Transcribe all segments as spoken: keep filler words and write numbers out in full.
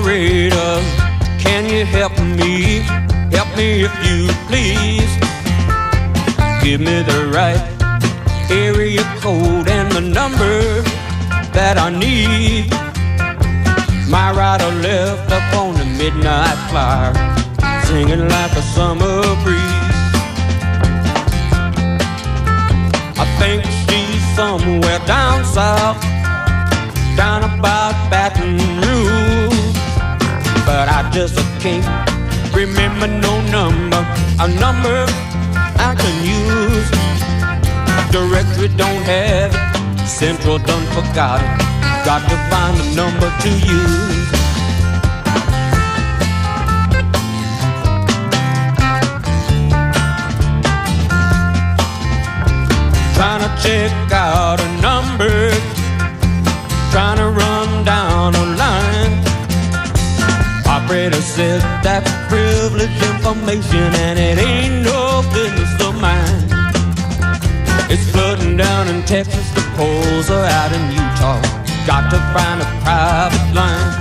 operator, can you help me? Help me if you please. Give me the right area code and the number that I need. My rider left up on the midnight flyer, singing like a summer breeze. I think she's somewhere down south, down about Baton Rouge, but I just can't remember no number, a number I can use. Directory don't have it, Central done forgot it. Got to find a number to use. Trying to check out a number, trying to run down a line. Operator says that's privileged information and it ain't no business of mine. It's flooding down in Texas, the polls are out in Utah. Got to find a private line.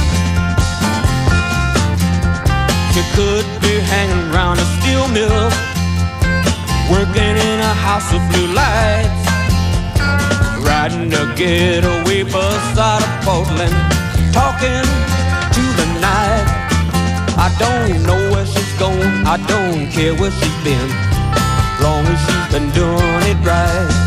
She could be hanging around a steel mill, working in a house of blue lights, riding a getaway bus out of Portland, talking to the night. I don't know where she's going, I don't care where she's been, long as she's been doing it right.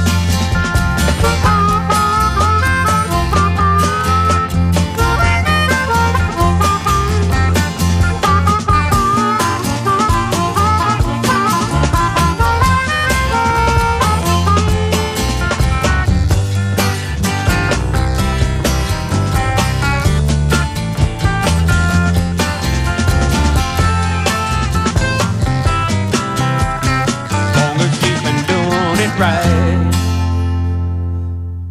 Right.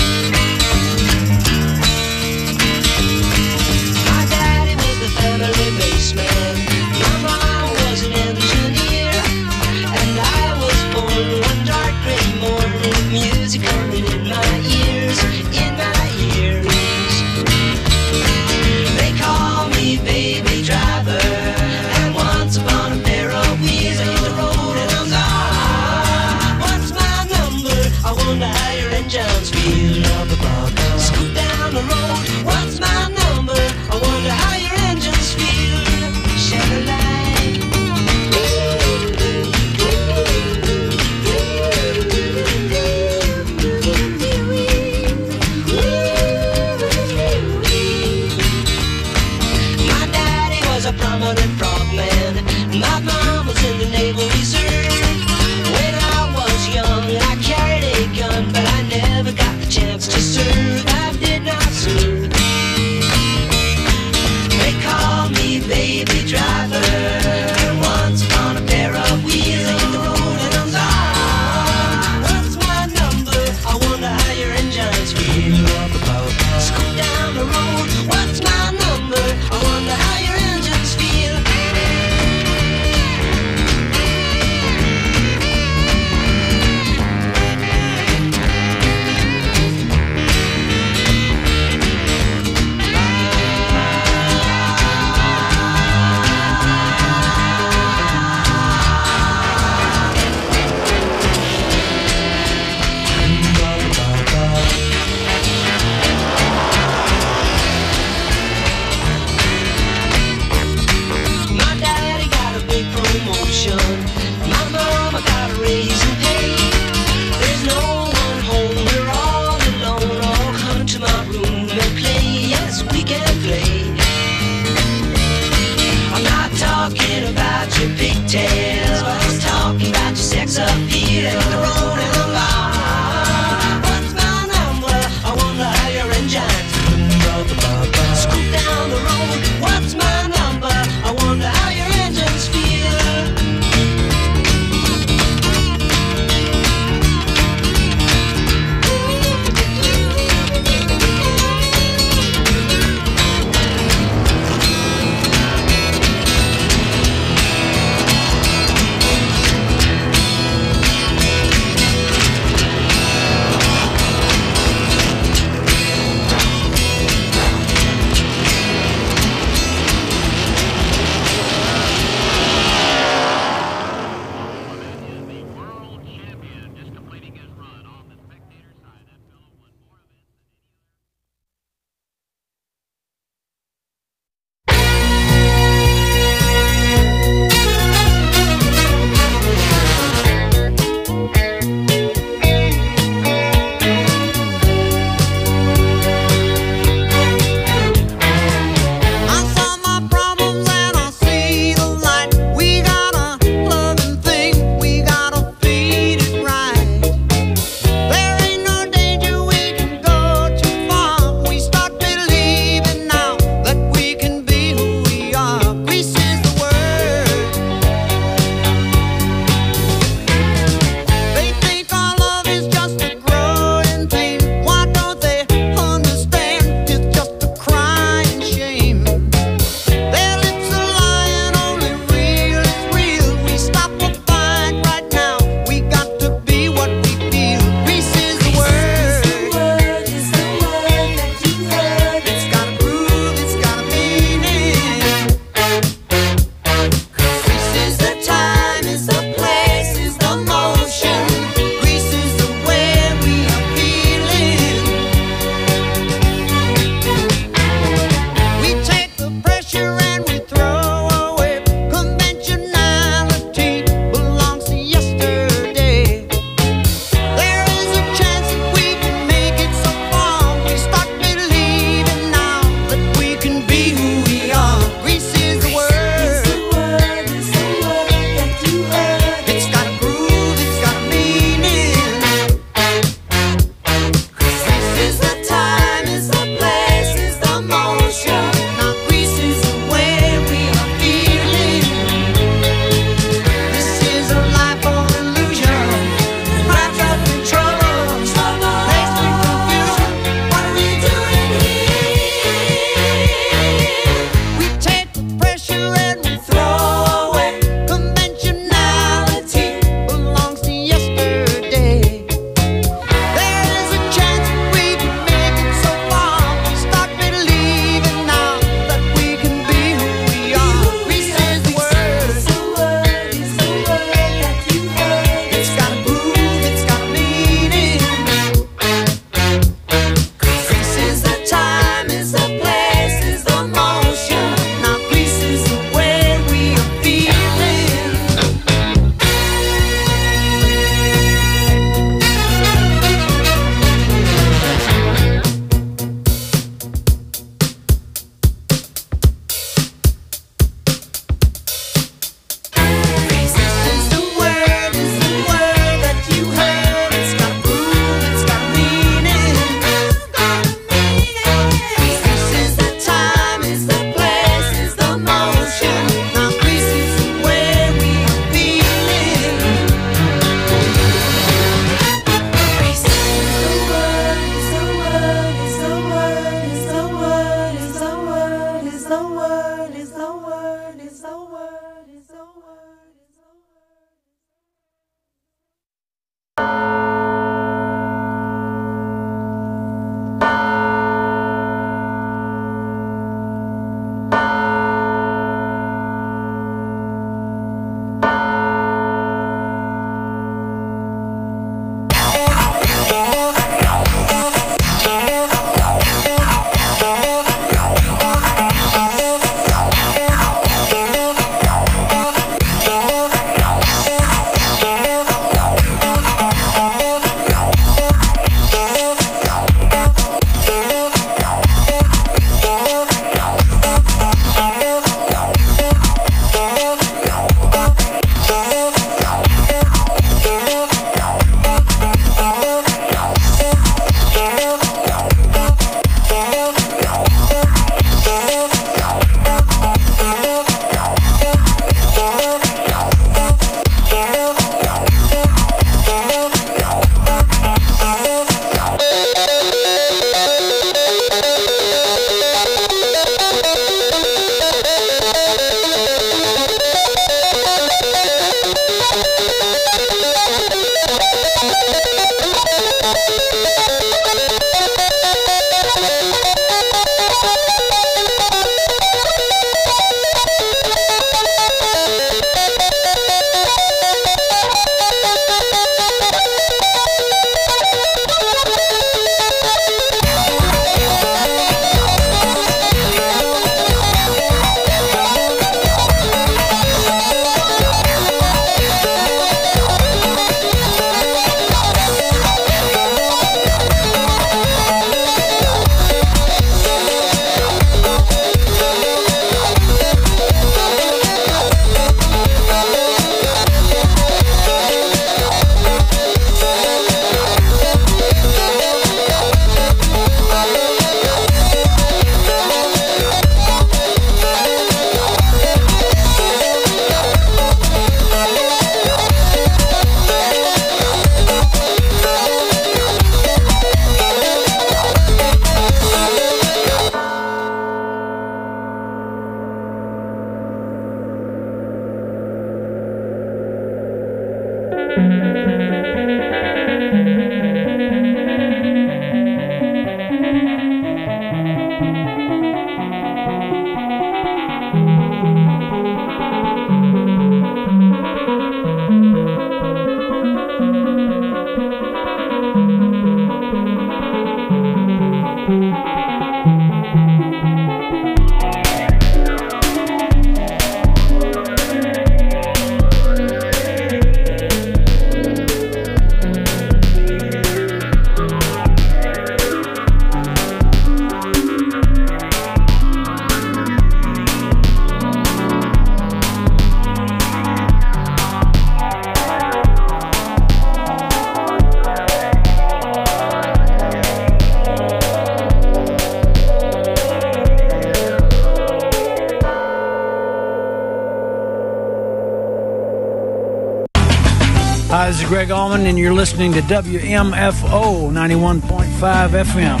Greg Allman, and you're listening to W M F O ninety-one point five F M.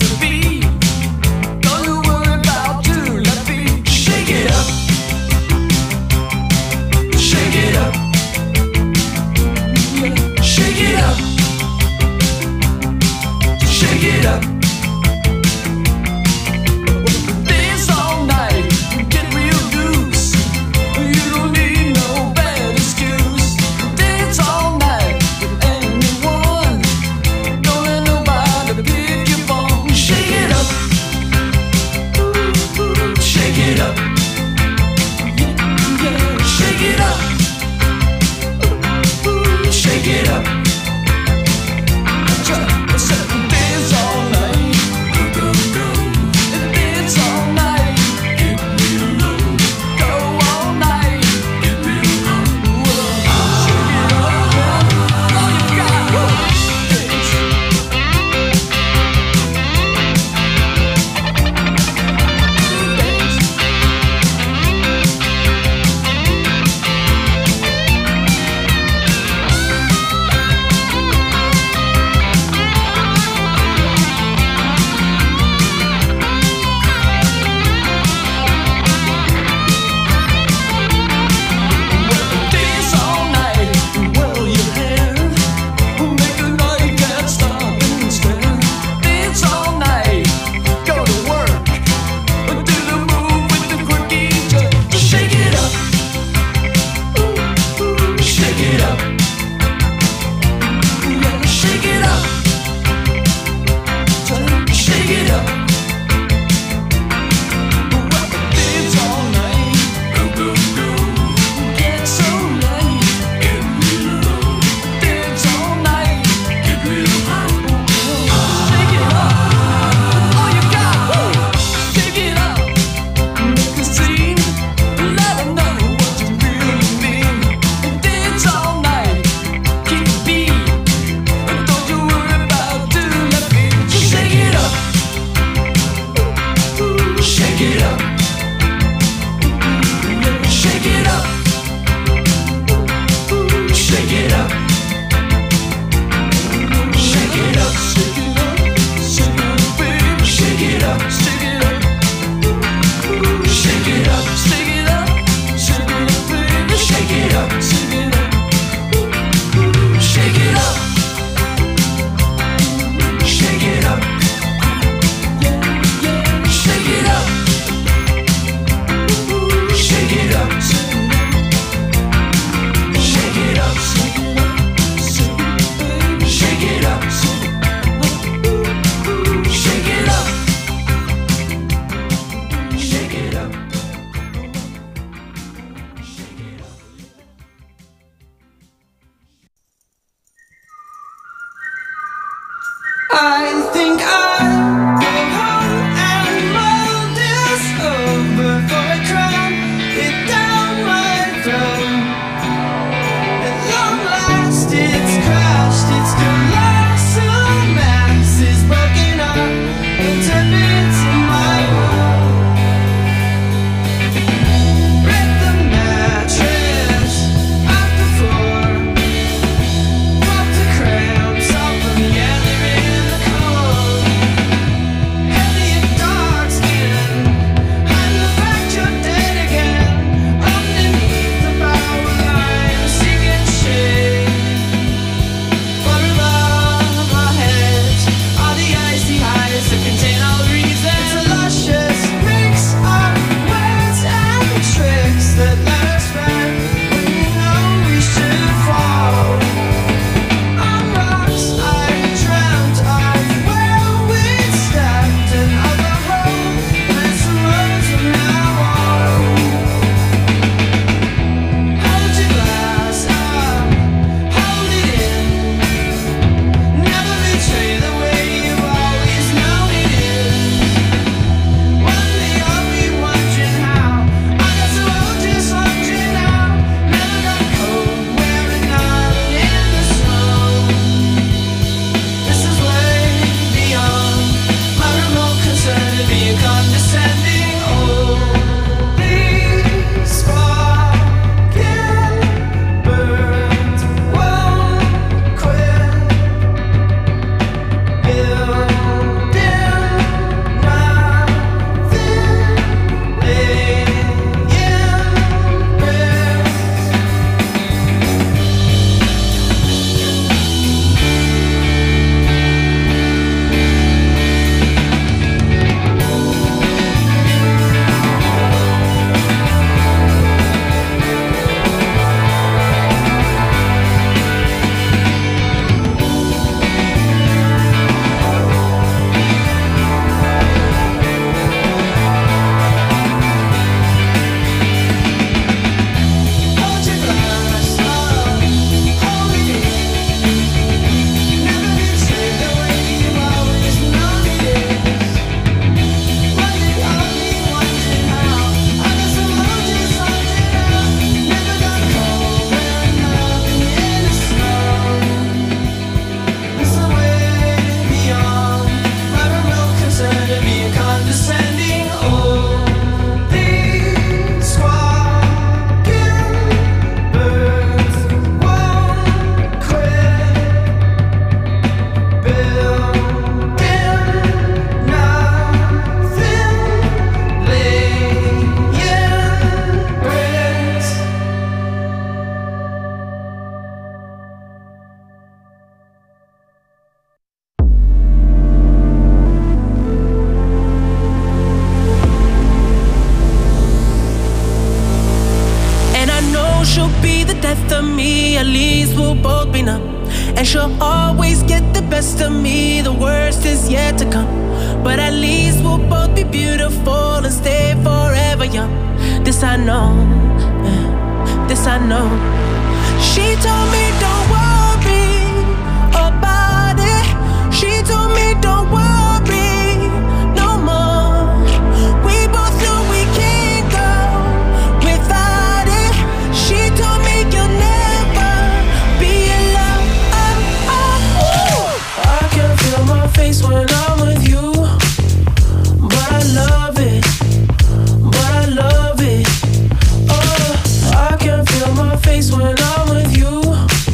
Shake it up. know she'll be the death of me. At least we'll both be numb. And she'll always get the best of me. The worst is yet to come. But at least we'll both be beautiful and stay forever young. This I know, this I know. She told me don't worry about it. She told me don't worry no more. We both know we can't go without it. She told me you'll never be alone. Oh, oh. I can feel my face when I'm with you, but I love it, but I love it. Oh, I can feel my face when I'm with you.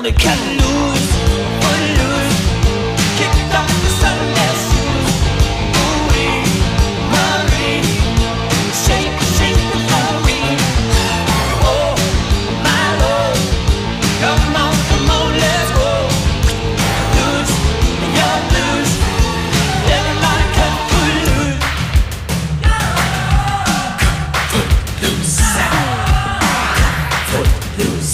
everybody cut loose, foot loose, kicked off the Sunday shoes. Ooh-wee, Marie, shake, shake the Marie. Oh, my Lord, come on, come on, let's go. Loose, you're loose, everybody cut foot loose. Foot loose, foot loose.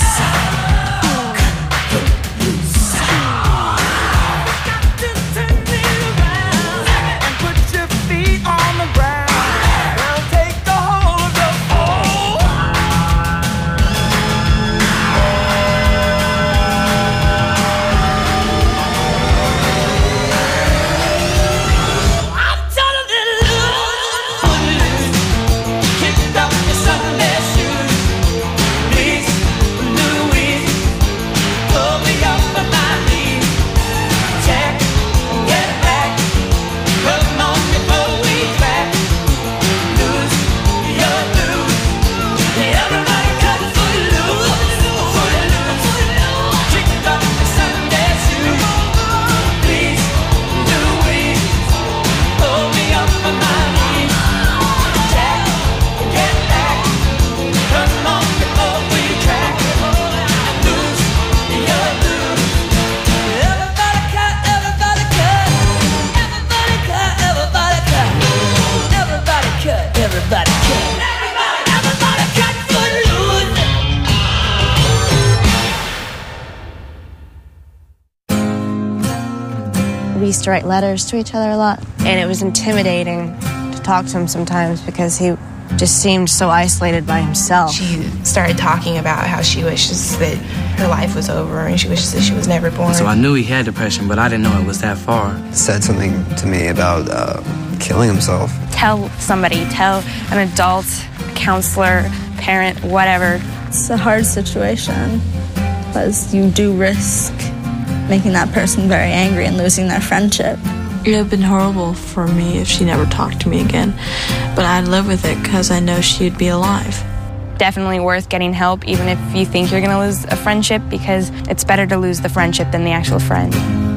We used to write letters to each other a lot, and it was intimidating to talk to him sometimes because he just seemed so isolated by himself. She started talking about how she wishes that her life was over and she wishes that she was never born. So I knew he had depression, but I didn't know it was that far. Said something to me about uh, killing himself. Tell somebody, tell an adult, a counselor, parent, whatever. It's a hard situation because you do risk making that person very angry and losing their friendship. It would have been horrible for me if she never talked to me again, but I'd live with it because I know she'd be alive. Definitely worth getting help, even if you think you're going to lose a friendship, because it's better to lose the friendship than the actual friend.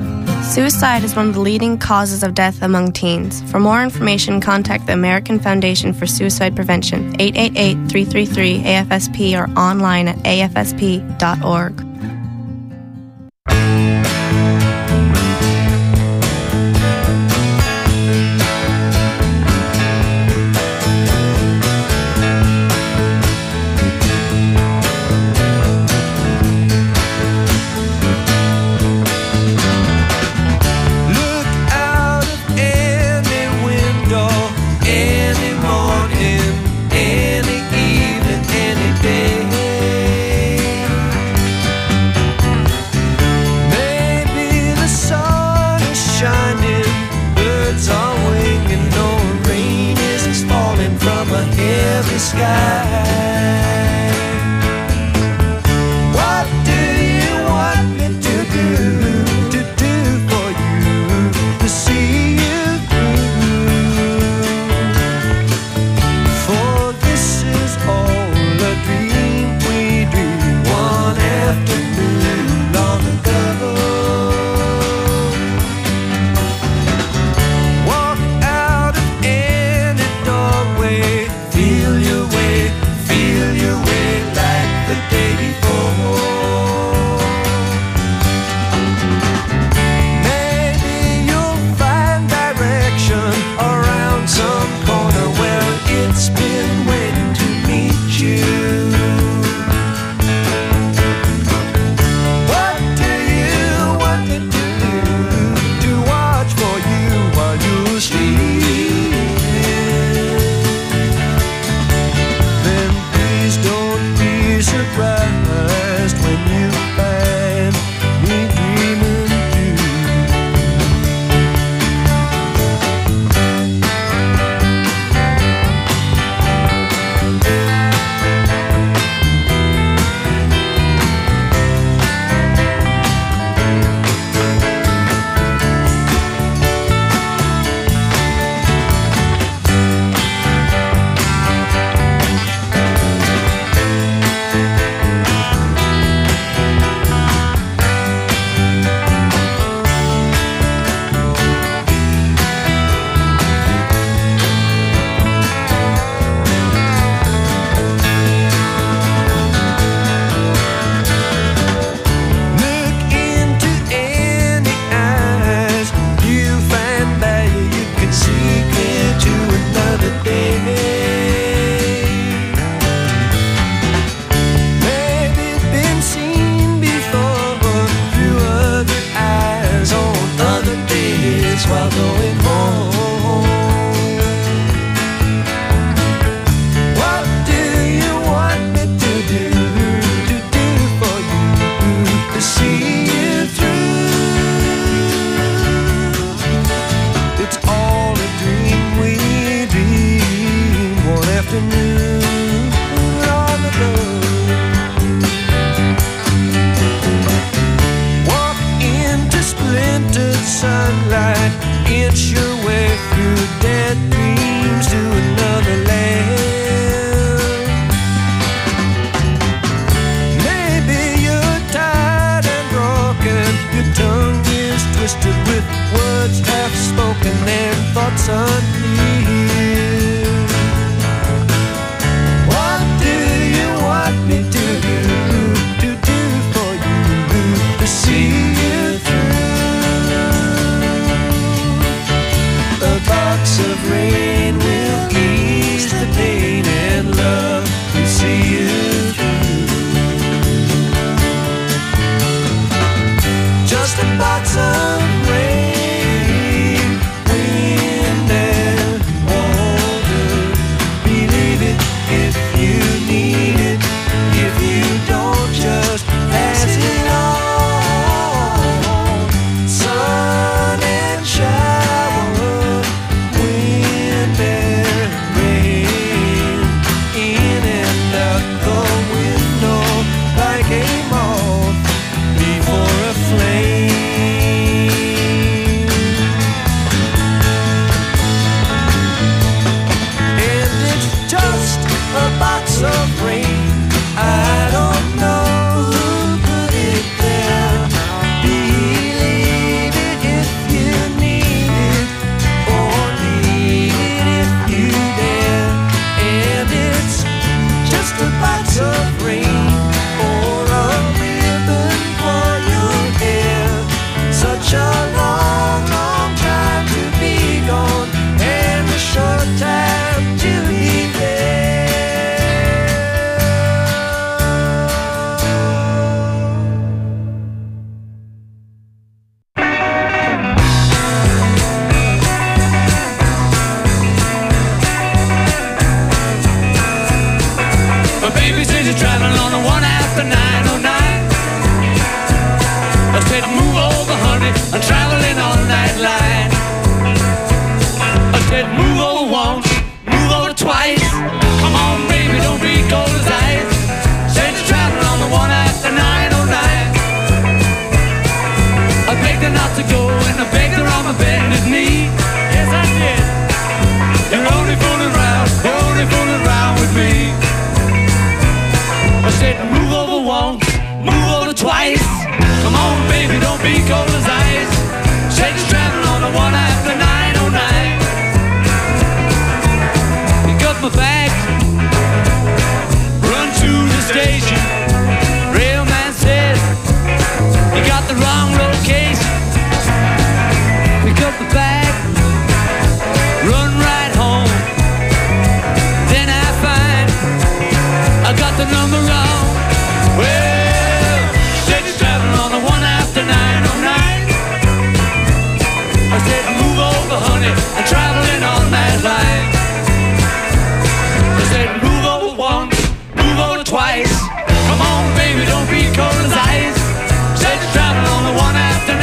Suicide is one of the leading causes of death among teens. For more information, contact the American Foundation for Suicide Prevention, eight eight eight, three three three, A F S P, or online at A F S P dot org. see you through. It's all a dream we dreamed one afternoon long ago. Walk into splintered sunlight, inch your way through dead dreams to another land. Maybe you're tired and broken, your tongue is twisted with words half spoken and thoughts unclear. What do you want me to do, to do for you, to see you through? A box of rain will ease the pain and love to see you through. Just a box of rain, wind and water. Believe it if you need it. If you don't, just pass it on. Sun and shower, wind and rain, in and out the window like a moth before a flame. And it's just a box of rain. I don't know who put it there. Believe it if you need it, or leave it if you dare. And it's just a box of rain, or a ribbon for your hair. Such a long, long time to be gone, and a short time to be there. My baby says you're traveling on the one after nine oh nine. I said move over, honey, I'm traveling all night line. I said move over once, move over twice. Come on, baby, don't be cold as ice. Said you're traveling on the one after nine oh nine. I begged her not to go and I begged her on my bended knee. Yes, I did. You're only fooling around, you're only fooling around with me. I said move over once, move over twice. Come on, baby, don't be cold as ice. Said you're traveling on the one after nine oh nine. Pick up my bag, run to the station. Railman said you got the wrong location. Pick up the bag, run right home. Then I find I got the number wrong. Well, said you're traveling on the one after nine oh nine. I said move over, honey, I'm traveling on that line. I said move over once, move over twice. Come on, baby, don't be cold as ice. Said you're traveling on the one after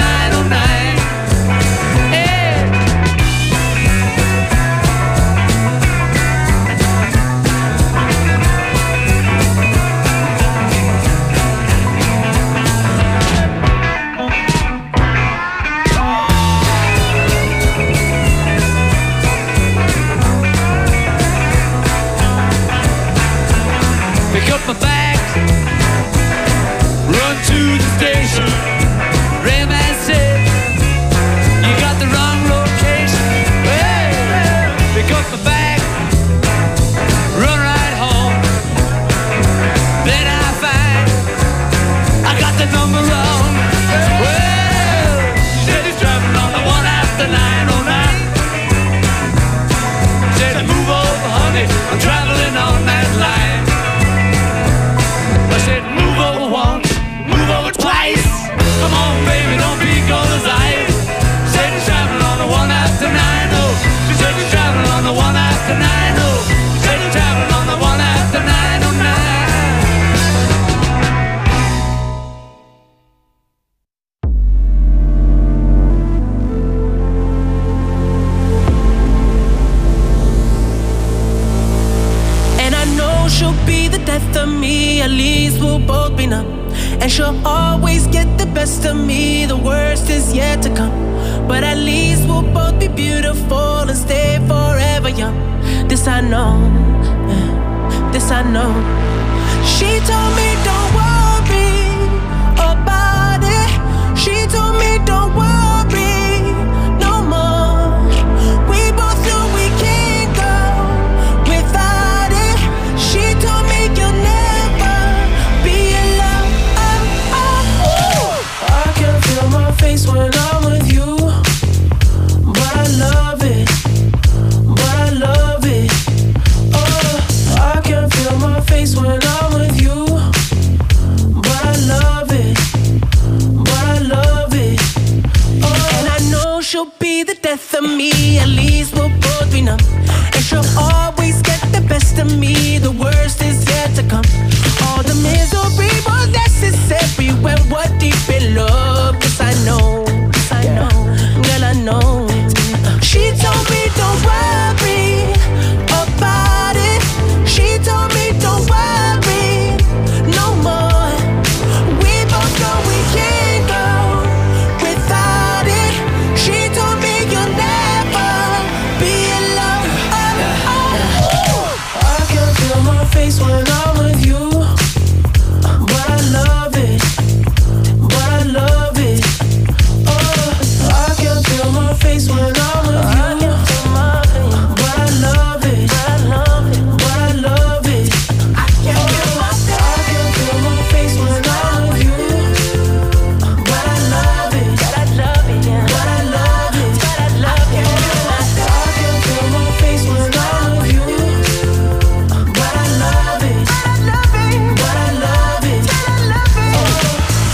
is yet to come. But at least we'll both be beautiful and stay forever young. This I know, yeah, this I know. She told me don't worry about it. She told me don't worry no more. We both knew we can't go without it. She told me you'll never be alone. Oh, oh, oh. I can feel my face when I'm with you, but I love it, but I love it. Oh, I can feel my face when I'm with you, but I love it, but I love it. Oh, and I know she'll be the death of me. At least we'll both be numb, and she'll always get the best of me. The worst is yet to come. All the misery was necessary when we're deep in love. Yes, I know, yes, I know, girl, I know. She told me don't worry about it. She told me don't worry no more. We both know we can't go without it. She told me you'll never be alone. Oh, oh, oh. I can feel my face when I'm with you, but I love it, but I love it. Oh, I can feel my face when I'm with you, but I love it, but I love it. I can feel my, I can feel my face when I'm with you, but I love it, but I love it, but I love it, but I love it. I can feel my face when I'm with you, but I love it, but I love it, but I love it, but I love it.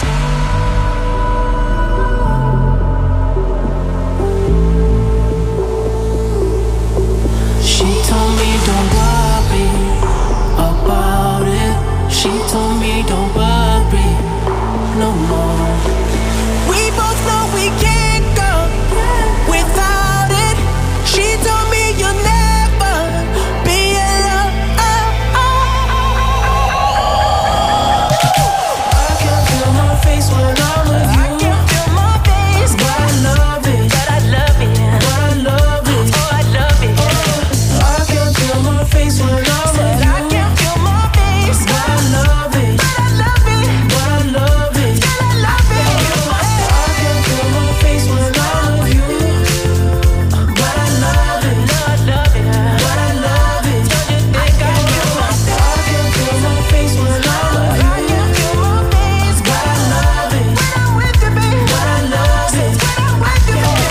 She told me don't worry about it. She told me don't worry no more. We both know we can't go without it. She told me you'll never be alone. I can feel my face when I'm with you. I can feel my face, but I love it, but I love it, but I love it. Oh, I love it. I can feel my face when I'm with you. I can feel my face, but I love it, but I love it, but I love it, but I love it. I can feel my face when I'm with you, but I love it, but I love it, but I love it. I can feel my, I can feel my face when I'm with you. I can feel my face, but I love it, when I'm with you, baby, but I love it, when I'm with you, baby.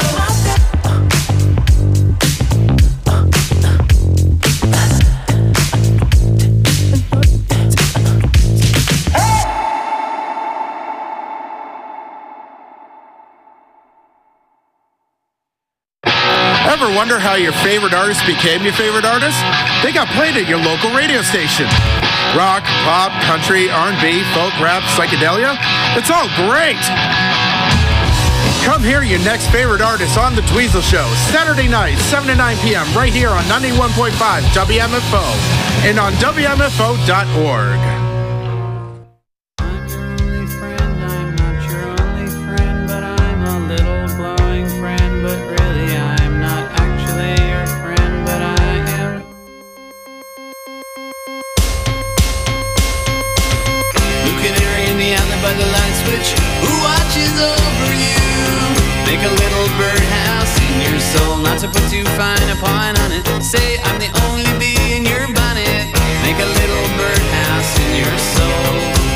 Ever wonder how your favorite artist became your favorite artist? They got played at your local radio station. Rock, pop, country, R and B, folk, rap, psychedelia. It's all great. Come hear your next favorite artist on The Dweezil Show, Saturday night, seven to nine p.m. right here on ninety-one point five W M F O and on W M F O dot org. By the light switch, who watches over you? Make a little birdhouse in your soul, not to put too fine a point on it. Say I'm the only bee in your bonnet. Make a little birdhouse in your soul.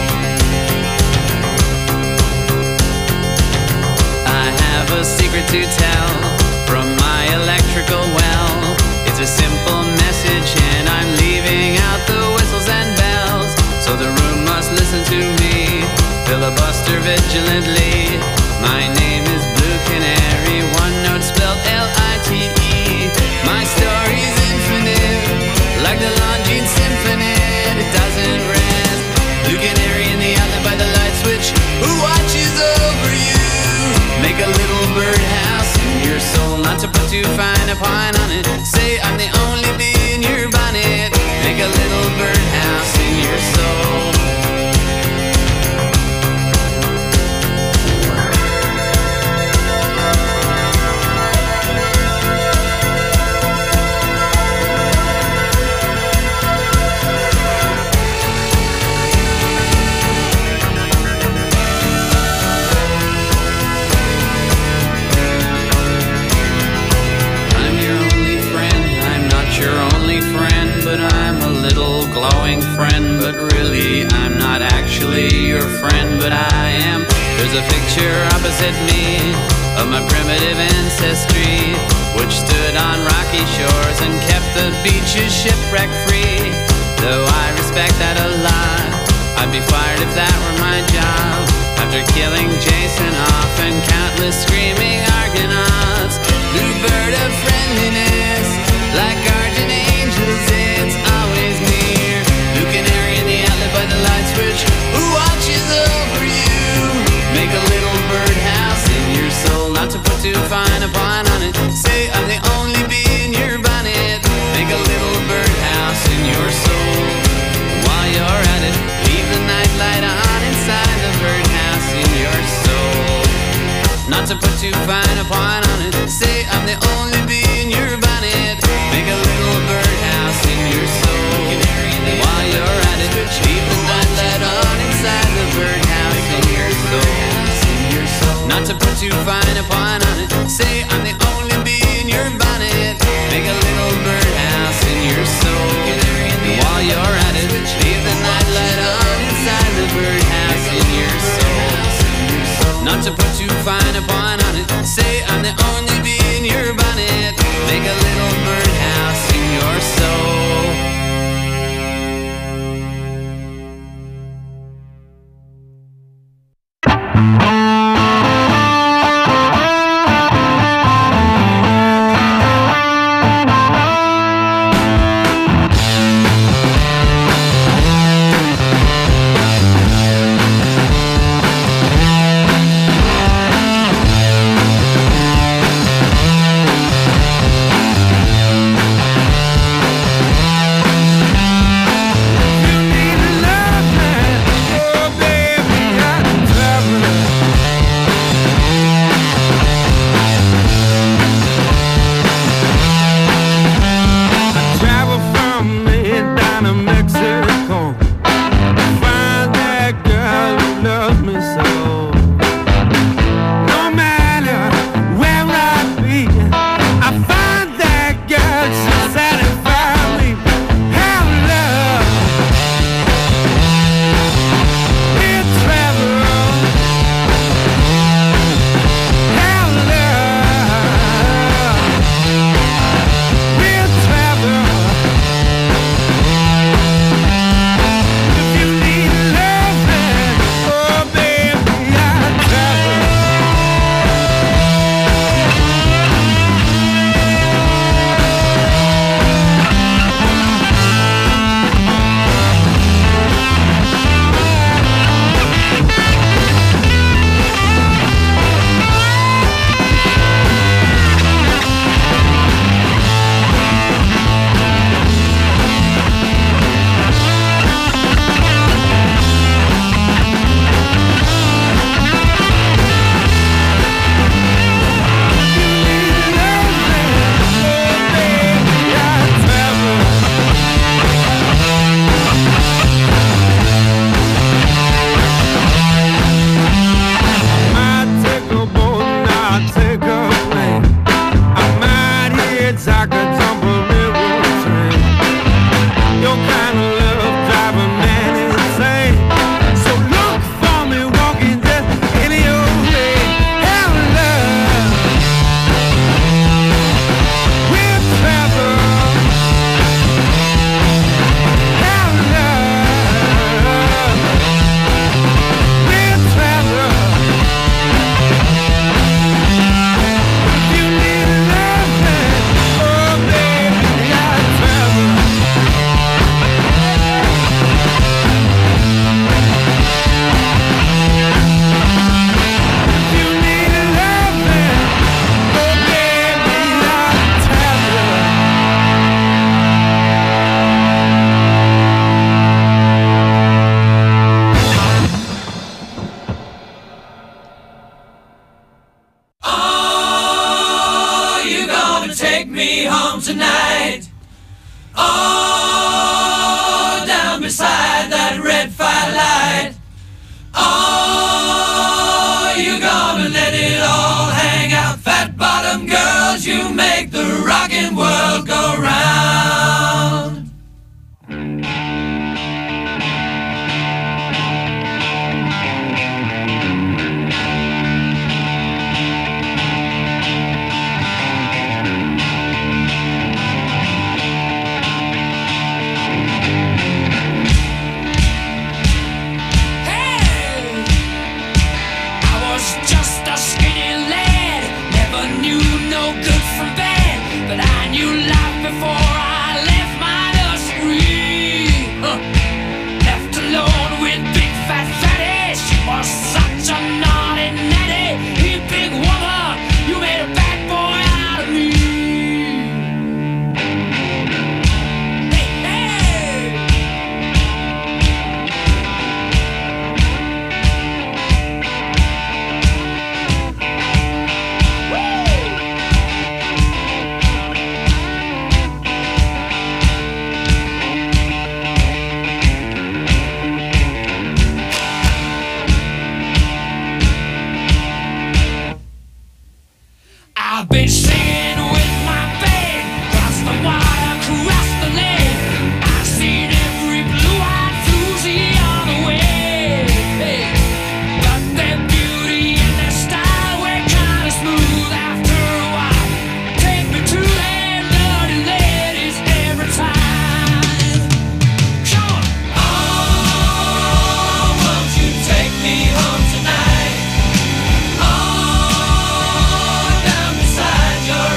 I have a secret to tell from my electrical well. It's a simple message and I'm leaving out the whistles and bells. So the room must listen to me, filibuster vigilantly. My name is Blue Canary, one note spelled L I T E. My story's infinite, like the Longines Symphony. It doesn't rest. Blue Canary in the alley by the light switch, who watches over you? Make a little birdhouse in your soul, not to put too fine a point on it. Say I'm the only bee in your bonnet. Make a little birdhouse in your soul. a picture opposite me of my primitive ancestry, which stood on rocky shores and kept the beaches shipwreck free. Though I respect that a lot, I'd be fired if that were my job. After killing Jason off and countless screaming Argonauts, blue bird of friendliness, like guardian angels, it's always near. Blue canary in the outlet by the light switch, who watches over you? Make a little birdhouse in your soul, not to put too fine a point on it. Say I'm the only bee in your bonnet. Make a little birdhouse in your soul. While you're at it, leave the nightlight on inside the birdhouse in your soul. Not to put too fine a point on it. Say I'm the only bee in your bonnet. Make a little birdhouse in your soul. While you're at it, leave the nightlight on inside the birdhouse in your soul. Not to put too fine a point on it. Say I'm the only bee in your bonnet. Make a little birdhouse in your soul. While you're at it, leave the nightlight on inside the birdhouse in your soul. Not to put too fine a point on it. Say I'm the only bee in your bonnet. Make a little birdhouse in your soul. beside that red firelight. Oh, you gonna let it all hang out, fat bottom girls, you make the rockin' world go round. I've been singing with my band, cross the water, cross the lake. I've seen every blue-eyed floozy on the way. Hey, but their beauty and their style were kinda smooth after a while. Take me to their dirty ladies every time. Come on. Oh, won't you take me home tonight? Oh, down beside your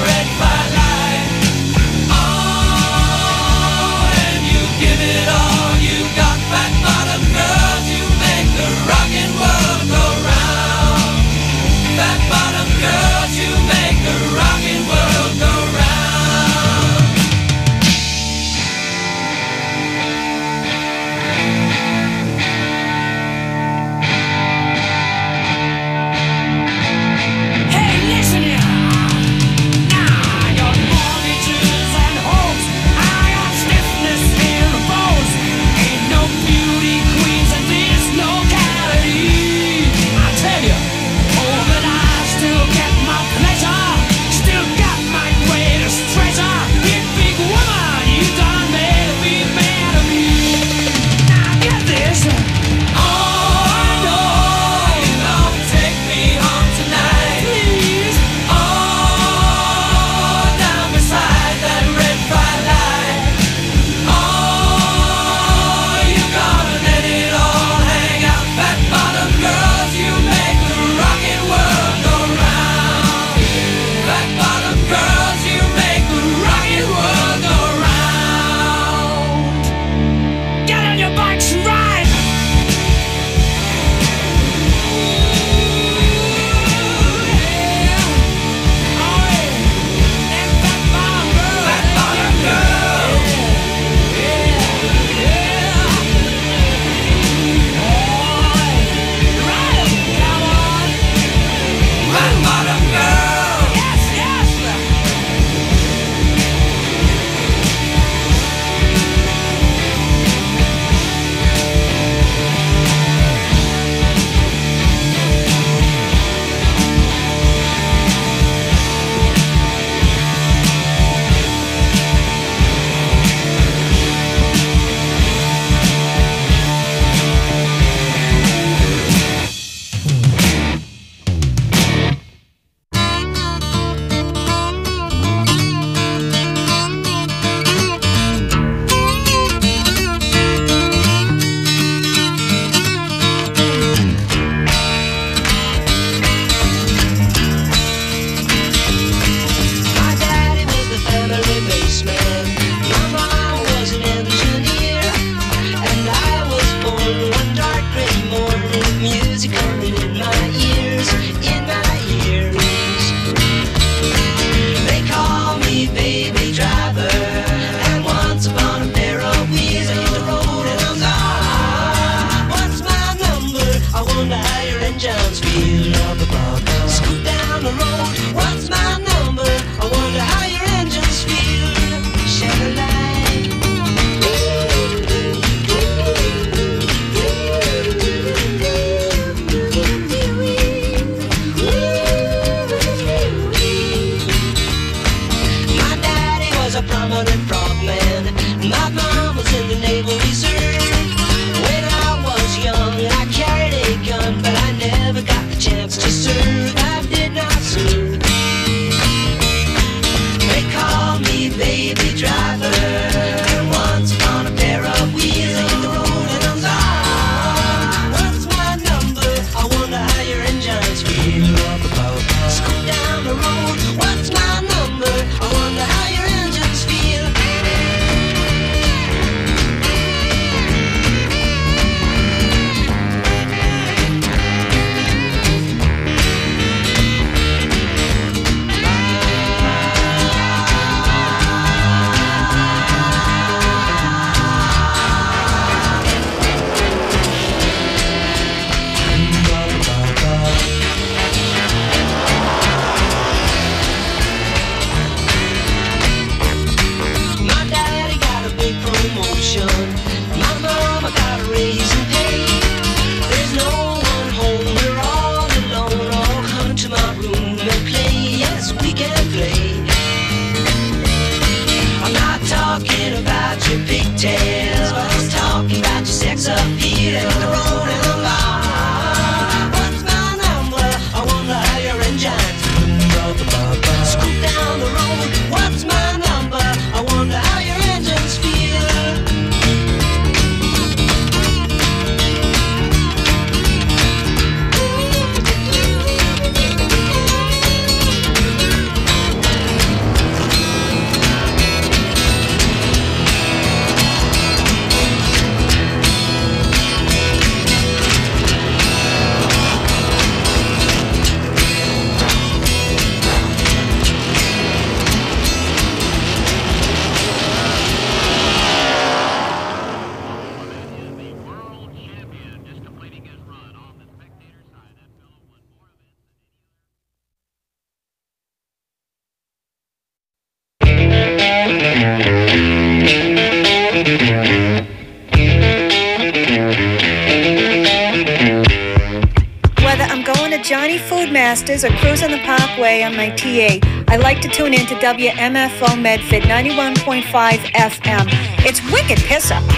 siestas or cruising the parkway on my T A, I like to tune in to W M F O Medford ninety-one point five F M. It's wicked piss up.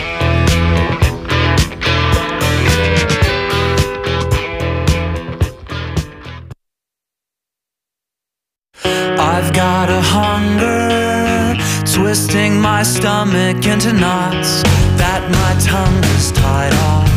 I've got a hunger, twisting my stomach into knots that my tongue is tied off.